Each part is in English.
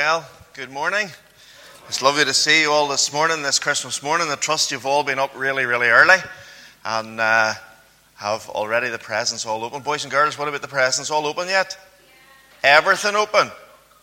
Well, good morning. It's lovely to see you all this morning, this Christmas morning. I trust you've all been up really, really early and have already the presents all open. Boys and girls, what about the presents all open yet? Everything open?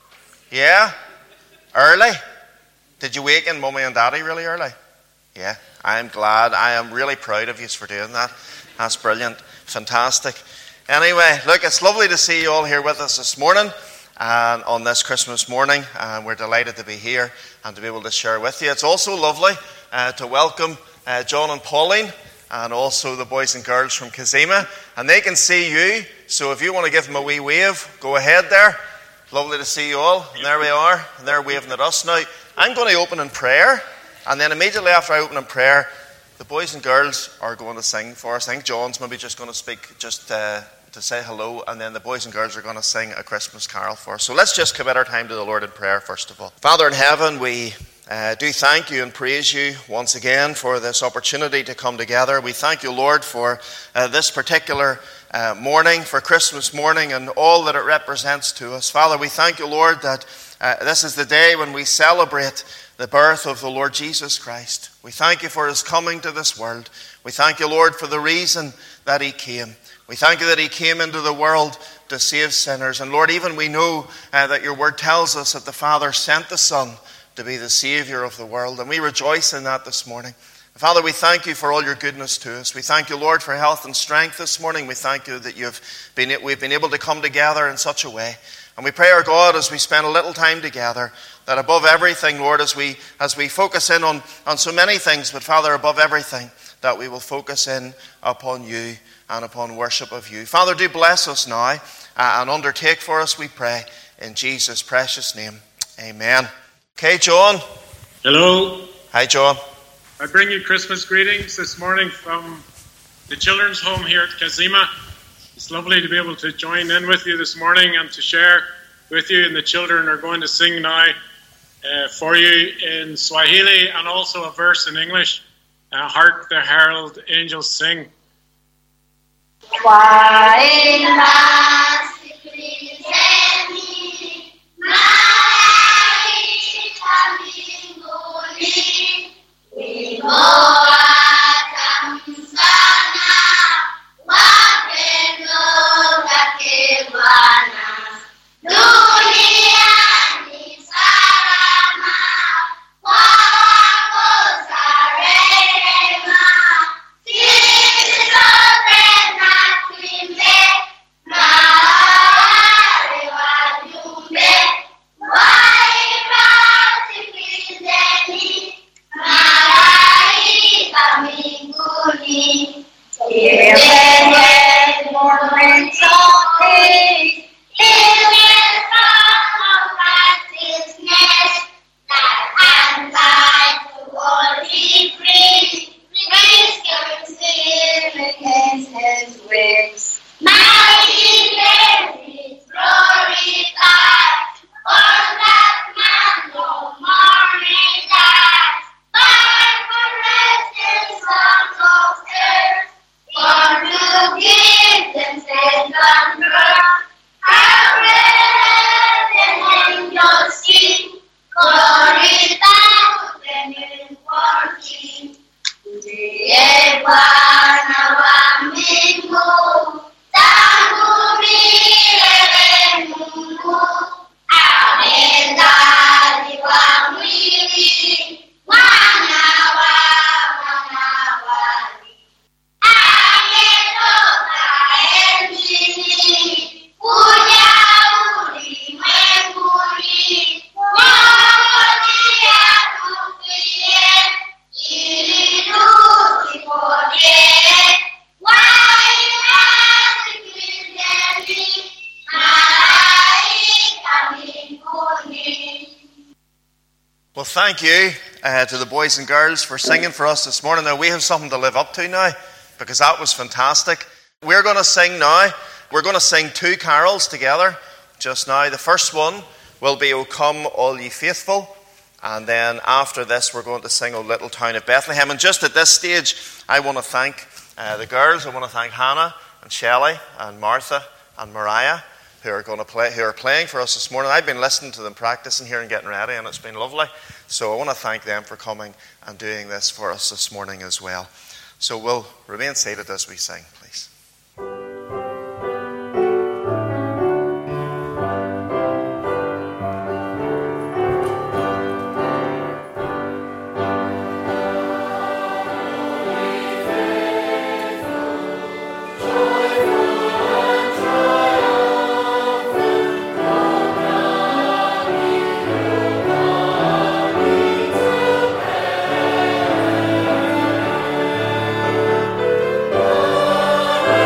Yeah? Early? Did you waken Mummy and Daddy really early? Yeah, I'm glad. I am really proud of you for doing that. That's brilliant. Fantastic. Anyway, look, it's lovely to see you all here with us this morning. And on this Christmas morning, we're delighted to be here and to be able to share with you. It's also lovely to welcome John and Pauline and also the boys and girls from Kazima. And they can see you, so if you want to give them a wee wave, go ahead there. Lovely to see you all. And there we are, and they're waving at us now. I'm going to open in prayer, and then immediately after I open in prayer, the boys and girls are going to sing for us. I think John's maybe just going to speak just to say hello, and then the boys and girls are going to sing a Christmas carol for us. So let's just commit our time to the Lord in prayer first of all. Father in heaven, we do thank you and praise you once again for this opportunity to come together. We thank you, Lord, for this particular morning, for Christmas morning and all that it represents to us. Father, we thank you, Lord, that this is the day when we celebrate the birth of the Lord Jesus Christ. We thank you for his coming to this world. We thank you, Lord, for the reason that he came. We thank you that he came into the world to save sinners. And Lord, even we know that your word tells us that the Father sent the Son to be the Savior of the world. And we rejoice in that this morning. Father, we thank you for all your goodness to us. We thank you, Lord, for health and strength this morning. We thank you that we've been able to come together in such a way. And we pray, our God, as we spend a little time together, that above everything, Lord, as we focus in on so many things, but Father, above everything, that we will focus in upon you and upon worship of you. Father, do bless us now and undertake for us, we pray, in Jesus' precious name. Amen. Okay, John. Hello. Hi, John. I bring you Christmas greetings this morning from the children's home here at Kazima. It's lovely to be able to join in with you this morning and to share with you. And the children are going to sing now for you in Swahili and also a verse in English. Hark the herald angels sing. Well, thank you to the boys and girls for singing for us this morning. Now, we have something to live up to now, because that was fantastic. We're going to sing now. We're going to sing two carols together just now. The first one will be O Come All Ye Faithful. And then after this, we're going to sing O Little Town of Bethlehem. And just at this stage, I want to thank the girls. I want to thank Hannah and Shelley and Martha and Mariah who are playing for us this morning. I've been listening to them practicing here and getting ready, and it's been lovely. So I want to thank them for coming and doing this for us this morning as well. So we'll remain seated as we sing, please. Amen.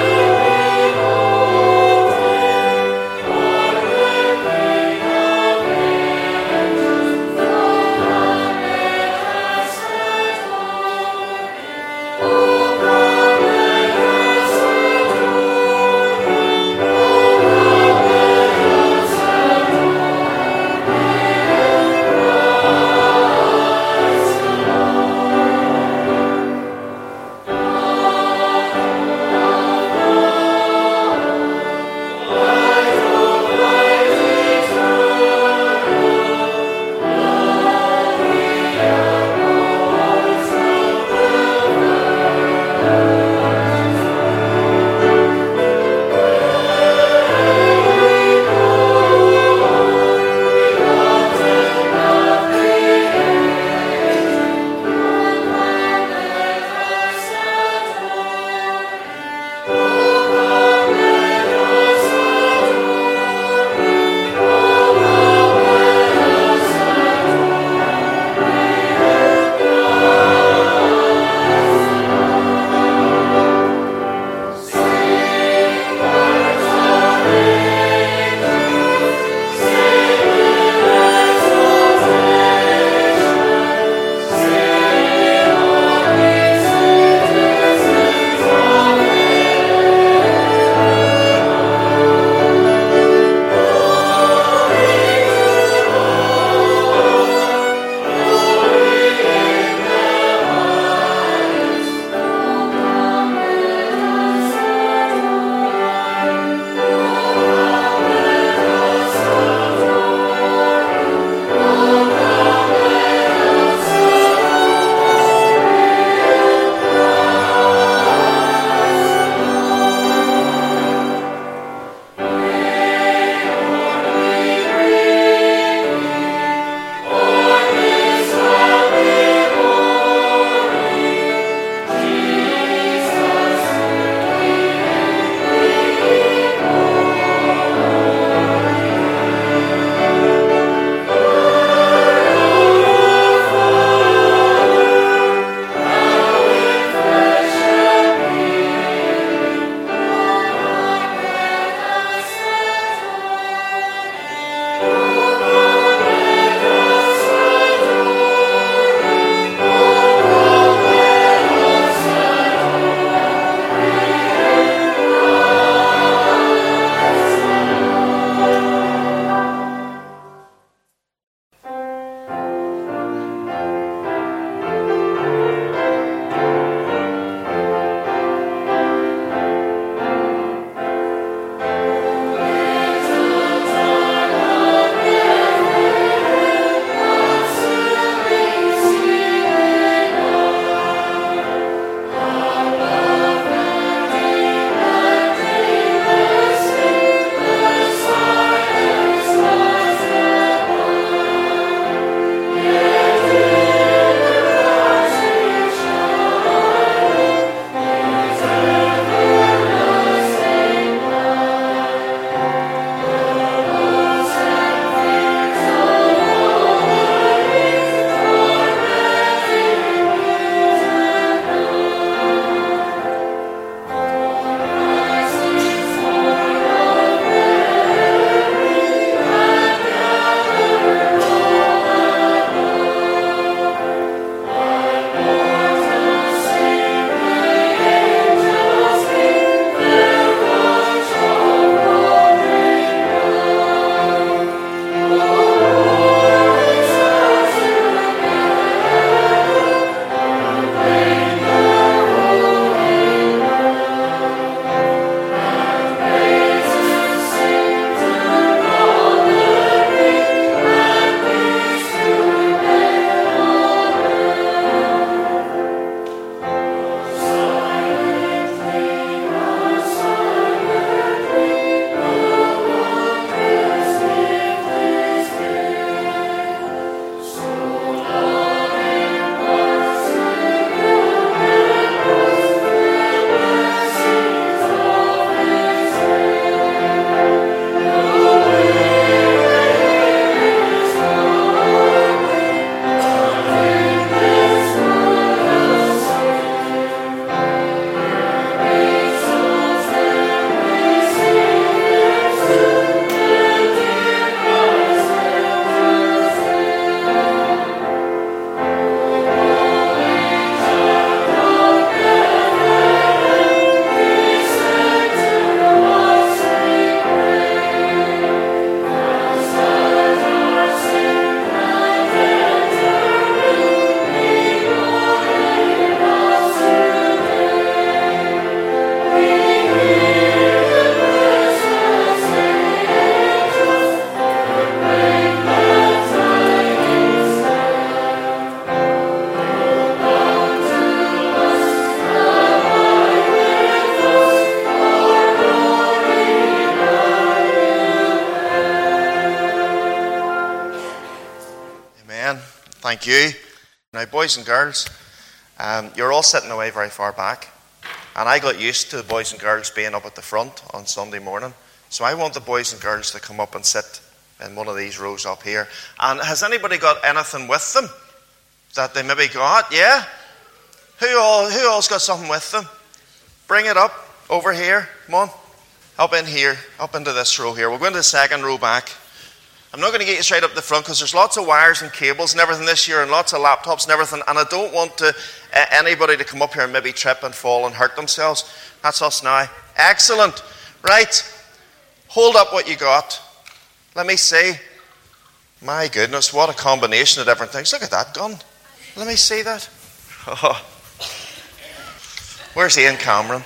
Thank you. Now, boys and girls, you're all sitting away very far back. And I got used to the boys and girls being up at the front on Sunday morning. So I want the boys and girls to come up and sit in one of these rows up here. And has anybody got anything with them that they maybe got? Yeah? Who all's got something with them? Bring it up over here. Come on. Up in here. Up into this row here. We'll go into the second row back. I'm not going to get you straight up the front because there's lots of wires and cables and everything this year and lots of laptops and everything. And I don't want anybody to come up here and maybe trip and fall and hurt themselves. That's us now. Excellent. Right. Hold up what you got. Let me see. My goodness, what a combination of different things. Look at that gun. Let me see that. Oh. Where's Ian Cameron?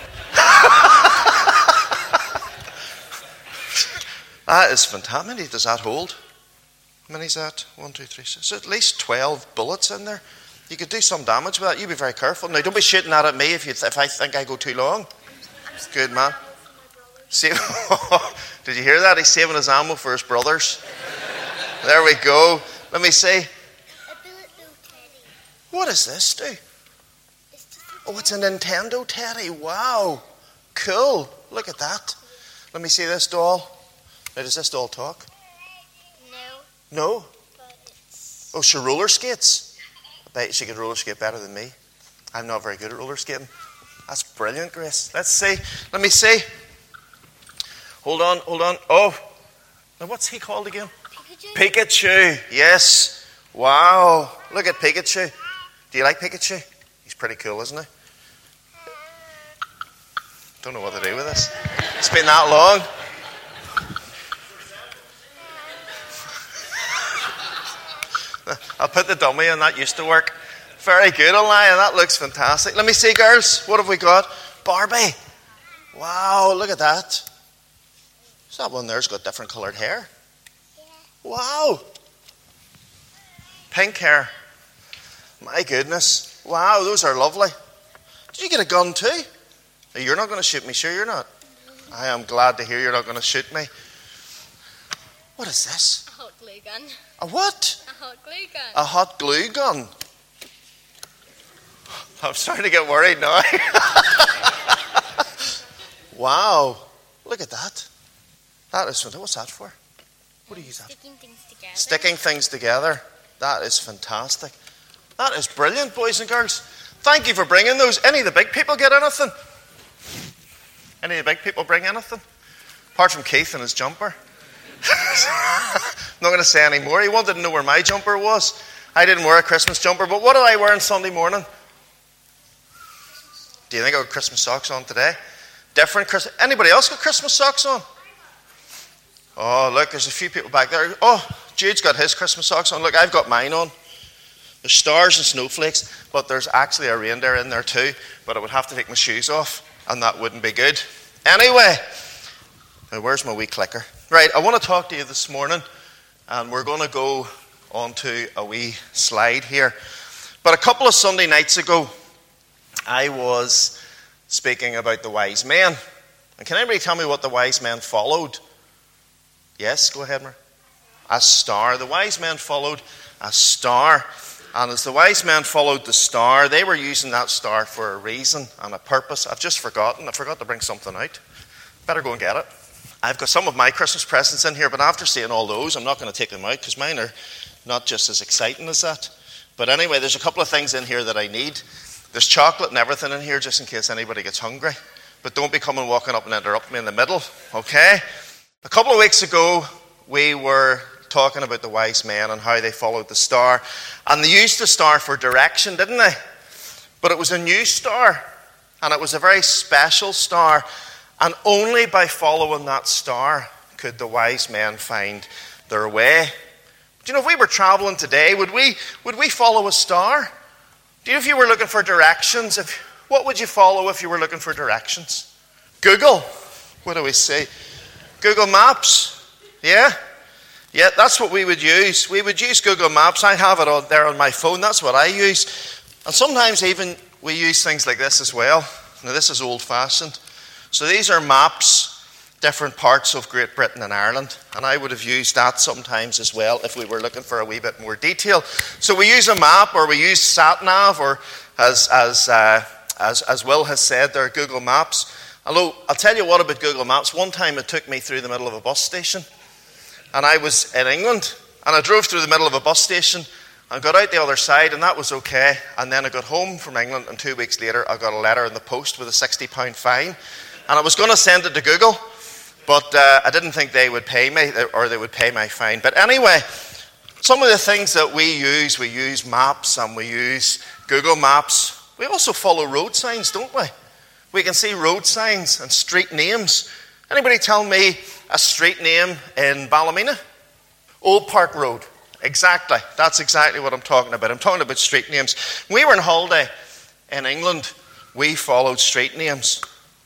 That is fantastic. How many does that hold? How many is that? 1, 2, 3, 6. So at least 12 bullets in there. You could do some damage with that. You be very careful. Now, don't be shooting that at me if I think I go too long. Good man. Did you hear that? He's saving his ammo for his brothers. There we go. Let me see. What does this do? Oh, it's a Nintendo Teddy. Wow. Cool. Look at that. Let me see this doll. Now, does this doll talk? No. No? Oh, she roller skates. I bet she could roller skate better than me. I'm not very good at roller skating. That's brilliant, Grace. Let's see. Let me see. Hold on. Oh. Now, what's he called again? Pikachu. Yes. Wow. Look at Pikachu. Do you like Pikachu? He's pretty cool, isn't he? Don't know what to do with this. It's been that long. I'll put the dummy in. That used to work. Very good, Lion. That looks fantastic. Let me see, girls. What have we got? Barbie. Wow, look at that. So that one there's got different coloured hair. Yeah. Wow. Pink hair. My goodness. Wow, those are lovely. Did you get a gun too? You're not going to shoot me, sure you're not? I am glad to hear you're not going to shoot me. What is this? A hot glue gun. A what? A hot glue gun. A hot glue gun. I'm starting to get worried now. Wow. Look at that. That is fantastic. What's that for? What do you use that for? Sticking things together. Sticking things together. That is fantastic. That is brilliant, boys and girls. Thank you for bringing those. Any of the big people get anything? Any of the big people bring anything? Apart from Keith and his jumper. I'm not going to say any more. He wanted to know where my jumper was. I didn't wear a Christmas jumper, but what did I wear on Sunday morning? Do you think I got Christmas socks on today? Different Christmas. Anybody else got Christmas socks on? Oh, look, there's a few people back there. Oh, Jude's got his Christmas socks on. Look, I've got mine on. There's stars and snowflakes, but there's actually a reindeer in there too. But I would have to take my shoes off, and that wouldn't be good. Anyway, now where's my wee clicker? Right, I want to talk to you this morning, and we're going to go onto a wee slide here. But a couple of Sunday nights ago, I was speaking about the wise men. And can anybody tell me what the wise men followed? Yes, go ahead, Mar. A star. The wise men followed a star. And as the wise men followed the star, they were using that star for a reason and a purpose. I've just forgotten. I forgot to bring something out. Better go and get it. I've got some of my Christmas presents in here, but after seeing all those, I'm not going to take them out because mine are not just as exciting as that. But anyway, there's a couple of things in here that I need. There's chocolate and everything in here just in case anybody gets hungry. But don't be coming walking up and interrupt me in the middle, okay? A couple of weeks ago, we were talking about the wise men and how they followed the star. And they used the star for direction, didn't they? But it was a new star. And it was a very special star. And only by following that star could the wise men find their way. Do you know, if we were traveling today, would we follow a star? Do you know if you were looking for directions, what would you follow if you were looking for directions? Google. What do we say? Google Maps. Yeah? Yeah, that's what we would use. We would use Google Maps. I have it on there on my phone. That's what I use. And sometimes even we use things like this as well. Now this is old-fashioned. So these are maps, different parts of Great Britain and Ireland, and I would have used that sometimes as well if we were looking for a wee bit more detail. So we use a map, or we use SatNav, or as Will has said, there are Google Maps. Although, I'll tell you what about Google Maps. One time it took me through the middle of a bus station, and I was in England, and I drove through the middle of a bus station and got out the other side, and that was okay. And then I got home from England, and 2 weeks later I got a letter in the post with a £60 fine, and I was going to send it to Google, but I didn't think they would pay me, or they would pay my fine. But anyway, some of the things that we use maps, and we use Google Maps. We also follow road signs, don't we? We can see road signs and street names. Anybody tell me a street name in Ballymena? Old Park Road. Exactly. That's exactly what I'm talking about. I'm talking about street names. When we were on holiday in England, we followed street names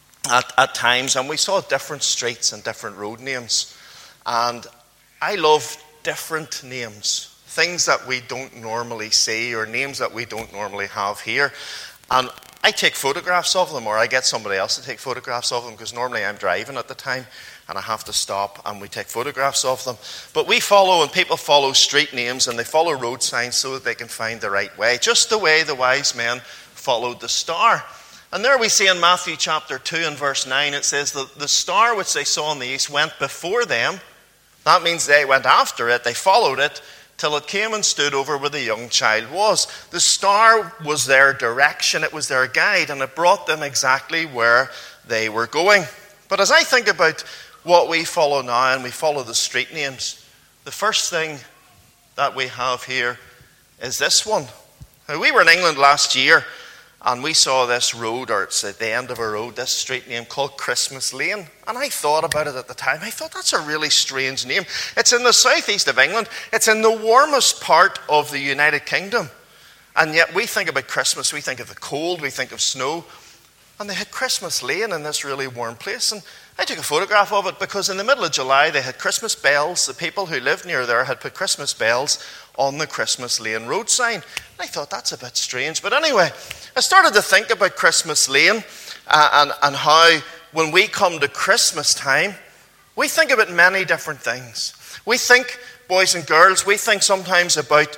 at times, and we saw different streets and different road names. And I love different names, things that we don't normally see, or names that we don't normally have here. And I take photographs of them, or I get somebody else to take photographs of them, because normally I'm driving at the time and I have to stop, and we take photographs of them. But we follow, and people follow street names, and they follow road signs so that they can find the right way, just the way the wise men followed the star. And there we see in Matthew chapter 2 and verse 9, it says that the star which they saw in the east went before them. That means they went after it, they followed it, till it came and stood over where the young child was. The star was their direction, it was their guide, and it brought them exactly where they were going. But as I think about what we follow now, and we follow the street names, the first thing that we have here is this one. Now, we were in England last year, and we saw this road, or it's at the end of a road, this street name called Christmas Lane. And I thought about it at the time. I thought, that's a really strange name. It's in the southeast of England. It's in the warmest part of the United Kingdom. And yet we think about Christmas, we think of the cold, we think of snow. And they had Christmas Lane in this really warm place. And I took a photograph of it, because in the middle of July they had Christmas bells. The people who lived near there had put Christmas bells on the Christmas Lane road sign. And I thought, that's a bit strange. But anyway, I started to think about Christmas Lane and how when we come to Christmas time, we think about many different things. We think, boys and girls, we think sometimes about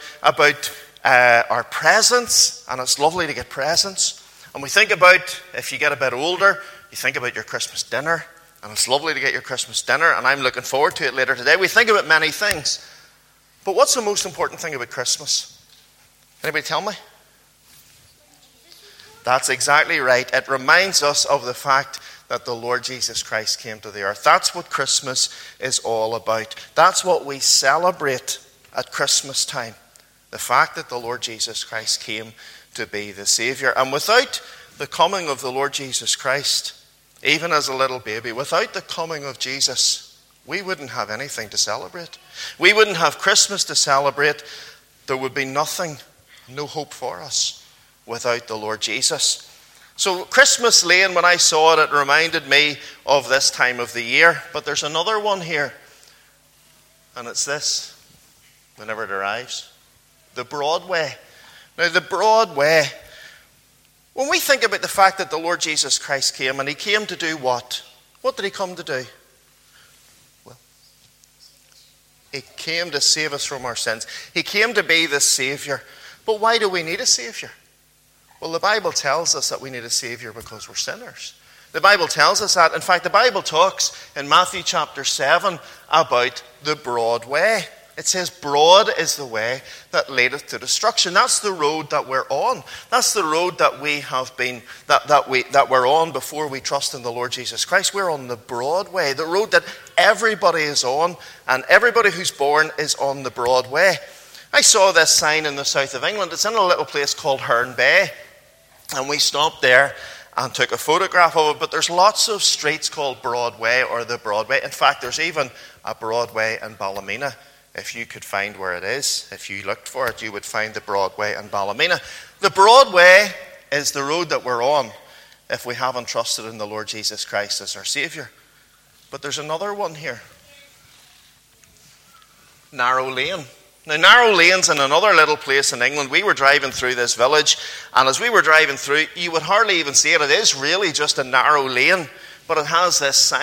our presents, and it's lovely to get presents. And we think about, if you get a bit older, you think about your Christmas dinner, and it's lovely to get your Christmas dinner, and I'm looking forward to it later today. We think about many things. But what's the most important thing about Christmas? Anybody tell me? That's exactly right. It reminds us of the fact that the Lord Jesus Christ came to the earth. That's what Christmas is all about. That's what we celebrate at Christmas time. The fact that the Lord Jesus Christ came to be the Savior. And without the coming of the Lord Jesus Christ, even as a little baby, without the coming of Jesus, we wouldn't have anything to celebrate. We wouldn't have Christmas to celebrate. There would be nothing, no hope for us without the Lord Jesus. So Christmas Lane, when I saw it, it reminded me of this time of the year. But there's another one here, and it's this, whenever it arrives. The Broadway. Now, the Broadway, when we think about the fact that the Lord Jesus Christ came, and he came to do what? What did he come to do? Well, he came to save us from our sins. He came to be the Savior. But why do we need a Savior? Well, the Bible tells us that we need a Savior because we're sinners. The Bible tells us that. In fact, the Bible talks in Matthew chapter 7 about the broad way. It says, broad is the way that leadeth to destruction. That's the road that we're on. That's the road that we have been, that we're on before we trust in the Lord Jesus Christ. We're on the broad way, the road that everybody is on, and everybody who's born is on the broad way. I saw this sign in the south of England. It's in a little place called Herne Bay, and we stopped there and took a photograph of it. But there's lots of streets called Broadway or the Broadway. In fact, there's even a Broadway in Ballymena. If you could find where it is, if you looked for it, you would find the Broadway in Ballymena. The Broadway is the road that we're on if we haven't trusted in the Lord Jesus Christ as our Savior. But there's another one here. Narrow Lane. Now, Narrow Lane's in another little place in England. We were driving through this village, and as we were driving through, you would hardly even see it. It is really just a narrow lane, but it has this sign,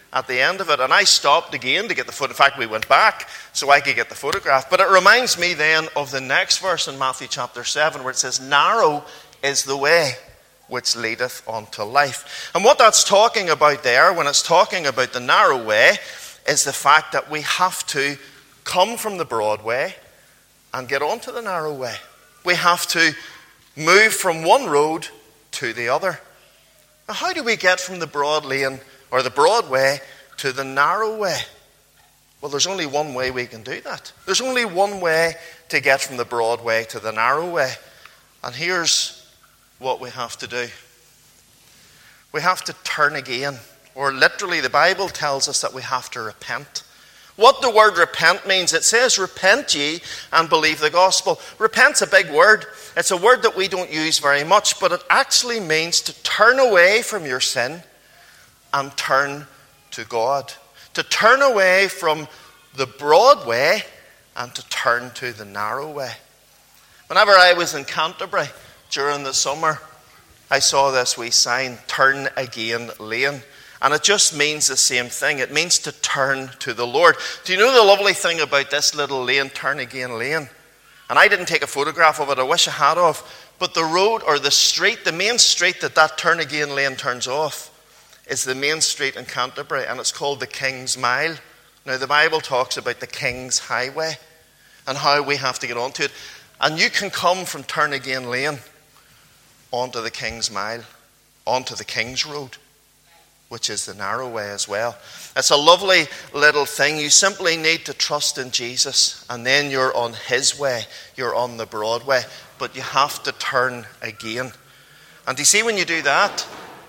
at the end of it. And I stopped again to get the foot. In fact, we went back so I could get the photograph. But it reminds me then of the next verse in Matthew chapter 7 where it says, narrow is the way which leadeth unto life. And what that's talking about there, when it's talking about the narrow way, is the fact that we have to come from the broad way and get onto the narrow way. We have to move from one road to the other. Now, how do we get from the broad lane or the broad way to the narrow way? Well, there's only one way we can do that. There's only one way to get from the broad way to the narrow way. And here's what we have to do. We have to turn again. Or literally, the Bible tells us that we have to repent. What the word repent means, it says, repent ye and believe the gospel. Repent's a big word. It's a word that we don't use very much, but it actually means to turn away from your sin and turn to God. To turn away from the broad way and to turn to the narrow way. Whenever I was in Canterbury during the summer, I saw this wee sign, Turn Again Lane. And it just means the same thing. It means to turn to the Lord. Do you know the lovely thing about this little lane, Turn Again Lane? And I didn't take a photograph of it. I wish I had of. But the road or the street, the main street that Turn Again Lane turns off is the main street in Canterbury. And it's called the King's Mile. Now the Bible talks about the King's Highway and how we have to get onto it. And you can come from Turn Again Lane onto the King's Mile, onto the King's Road, which is the narrow way as well. It's a lovely little thing. You simply need to trust in Jesus, and then you're on his way. You're on the broad way. But you have to turn again. And you see, when you do that,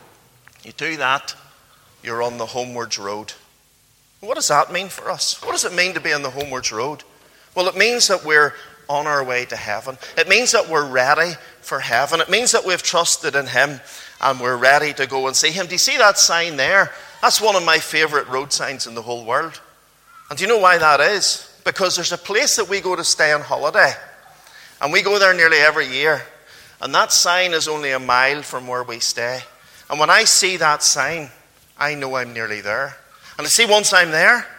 you're on the homewards road. What does that mean for us? What does it mean to be on the homewards road? Well, it means that we're on our way to heaven. It means that we're ready for heaven. It means that we've trusted in him and we're ready to go and see him. Do you see that sign there? That's one of my favourite road signs in the whole world. And do you know why that is? Because there's a place that we go to stay on holiday. And we go there nearly every year. And that sign is only a mile from where we stay. And when I see that sign, I know I'm nearly there. And I see once I'm there,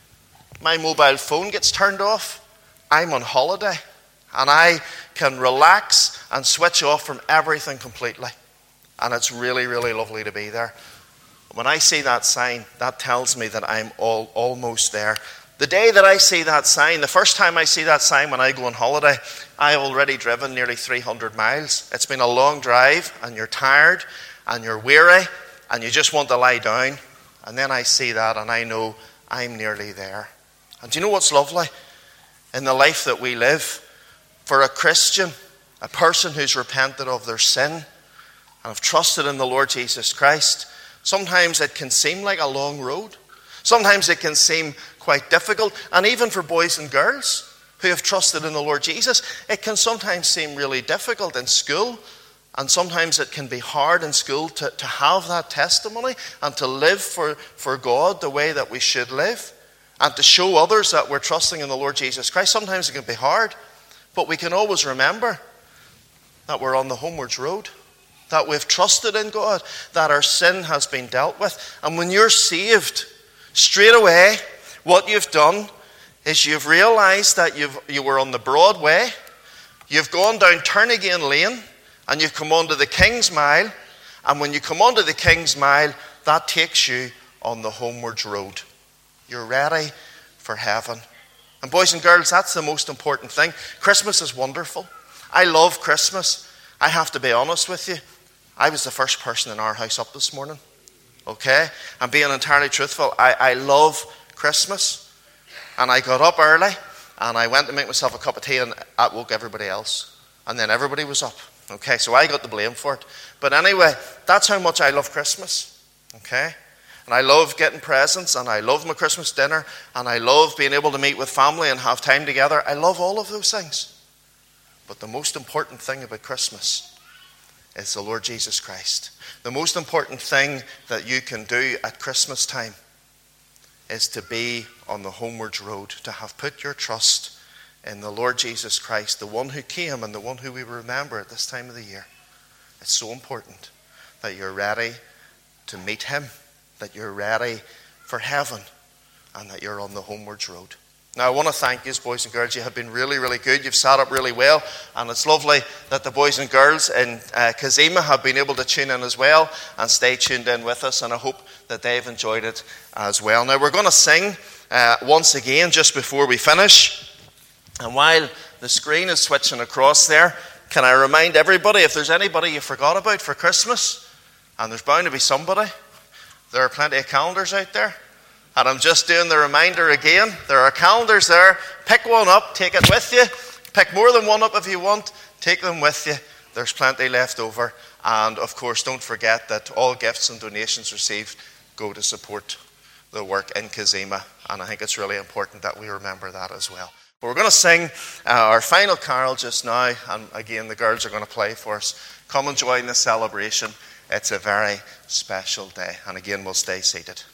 my mobile phone gets turned off. I'm on holiday. And I can relax and switch off from everything completely. And it's really, really lovely to be there. When I see that sign, that tells me that I'm almost there. The day that I see that sign, the first time I see that sign when I go on holiday, I've already driven nearly 300 miles. It's been a long drive, and you're tired, and you're weary, and you just want to lie down. And then I see that, and I know I'm nearly there. And do you know what's lovely? In the life that we live, for a Christian, a person who's repented of their sin, and have trusted in the Lord Jesus Christ, sometimes it can seem like a long road. Sometimes it can seem quite difficult. And even for boys and girls who have trusted in the Lord Jesus, it can sometimes seem really difficult in school. And sometimes it can be hard in school to have that testimony and to live for God the way that we should live. And to show others that we're trusting in the Lord Jesus Christ. Sometimes it can be hard. But we can always remember that we're on the homewards road. That we've trusted in God, that our sin has been dealt with. And when you're saved, straight away, what you've done is you've realized that you were on the broad way, you've gone down Turn Again Lane, and you've come onto the King's Mile. And when you come onto the King's Mile, that takes you on the homewards road. You're ready for heaven. And boys and girls, that's the most important thing. Christmas is wonderful. I love Christmas. I have to be honest with you. I was the first person in our house up this morning. Okay? And being entirely truthful, I love Christmas. And I got up early and I went to make myself a cup of tea and that woke everybody else. And then everybody was up. Okay, so I got the blame for it. But anyway, that's how much I love Christmas. Okay? And I love getting presents and I love my Christmas dinner and I love being able to meet with family and have time together. I love all of those things. But the most important thing about Christmas is the Lord Jesus Christ. The most important thing that you can do at Christmas time is to be on the homewards road, to have put your trust in the Lord Jesus Christ, the one who came and the one who we remember at this time of the year. It's so important that you're ready to meet him, that you're ready for heaven and that you're on the homewards road. Now, I want to thank you, boys and girls. You have been really, really good. You've sat up really well. And it's lovely that the boys and girls in Kazima have been able to tune in as well and stay tuned in with us. And I hope that they've enjoyed it as well. Now, we're going to sing once again just before we finish. And while the screen is switching across there, can I remind everybody, if there's anybody you forgot about for Christmas, and there's bound to be somebody, there are plenty of calendars out there. And I'm just doing the reminder again. There are calendars there. Pick one up, take it with you. Pick more than one up if you want. Take them with you. There's plenty left over. And of course, don't forget that all gifts and donations received go to support the work in Kazima. And I think it's really important that we remember that as well. But we're going to sing our final carol just now. And again, the girls are going to play for us. Come and join the celebration. It's a very special day. And again, we'll stay seated.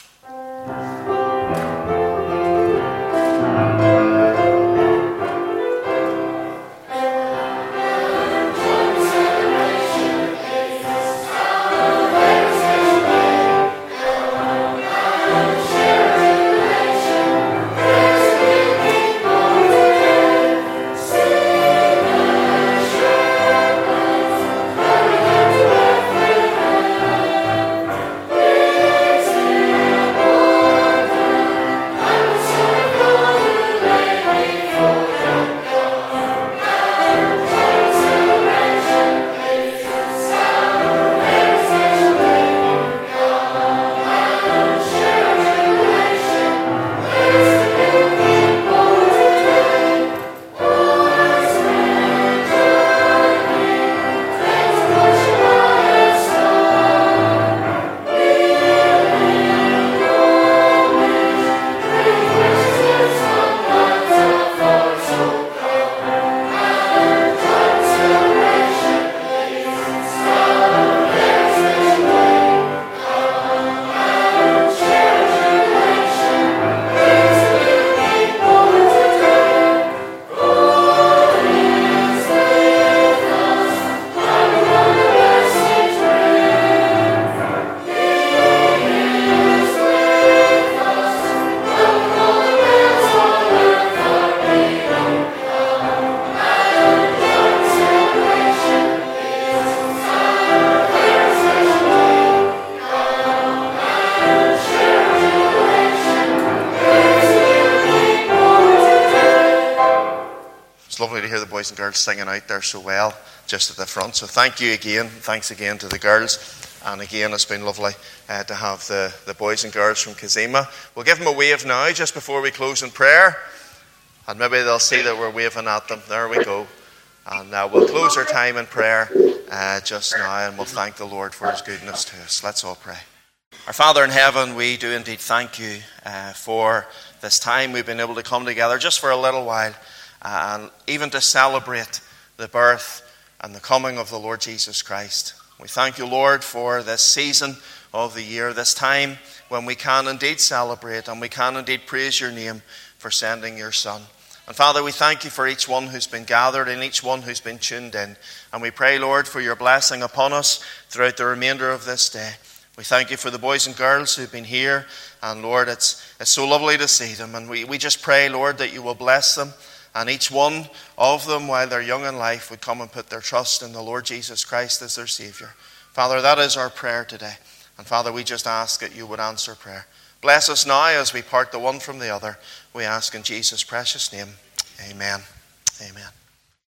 Boys and girls singing out there so well just at the front. So thank you again. Thanks again to the girls. And again, it's been lovely to have the boys and girls from Kazima. We'll give them a wave now just before we close in prayer. And maybe they'll see that we're waving at them. There we go. And we'll close our time in prayer just now. And we'll thank the Lord for his goodness to us. Let's all pray. Our Father in heaven, we do indeed thank you for this time we've been able to come together just for a little while. And even to celebrate the birth and the coming of the Lord Jesus Christ. We thank you, Lord, for this season of the year, this time when we can indeed celebrate and we can indeed praise your name for sending your Son. And Father, we thank you for each one who's been gathered and each one who's been tuned in. And we pray, Lord, for your blessing upon us throughout the remainder of this day. We thank you for the boys and girls who've been here. And Lord, it's so lovely to see them. And we just pray, Lord, that you will bless them. And each one of them, while they're young in life, would come and put their trust in the Lord Jesus Christ as their Savior. Father, that is our prayer today. And Father, we just ask that you would answer prayer. Bless us now as we part the one from the other. We ask in Jesus' precious name. Amen. Amen.